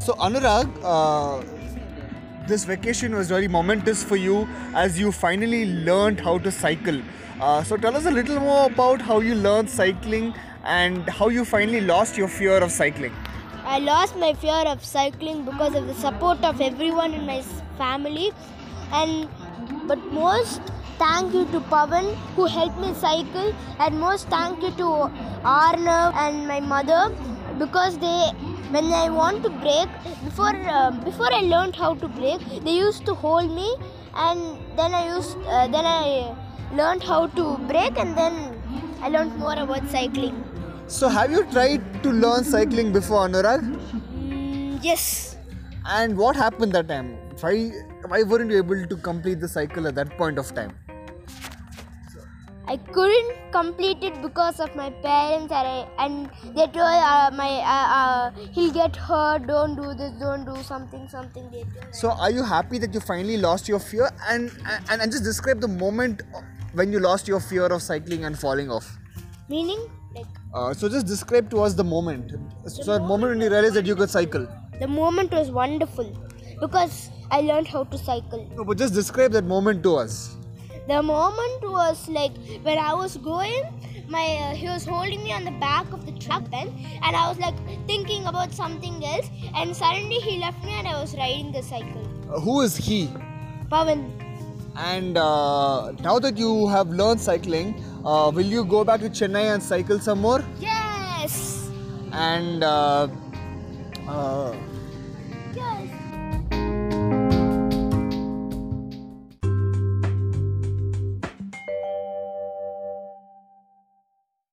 So Anurag, this vacation was very momentous for you as you finally learned how to cycle. So tell us a little more about how you learned cycling and how you finally lost your fear of cycling. I lost my fear of cycling because of the support of everyone in my family, and but most thank you to Pavan who helped me cycle, and most thank you to Arnav and my mother because when I want to brake before I learned how to brake, they used to hold me, and then I learned how to brake, and then I learned more about cycling. So have you tried to learn cycling before, Anurag? Yes. And what happened that time? Why weren't you able to complete the cycle at that point of time? I couldn't complete it because of my parents, and they told he'll get hurt, don't do this, don't do something. They told. So are you happy that you finally lost your fear and just describe the moment when you lost your fear of cycling and falling off? Meaning? So just describe to us the moment. So the moment when you realized that you could cycle. The moment was wonderful because I learned how to cycle. No, but just describe that moment to us. The moment was like when I was going, he was holding me on the back of the truck then, and I was like thinking about something else, and suddenly he left me and I was riding the cycle. Who is he? Pavan. And now that you have learned cycling, will you go back to Chennai and cycle some more? Yes. And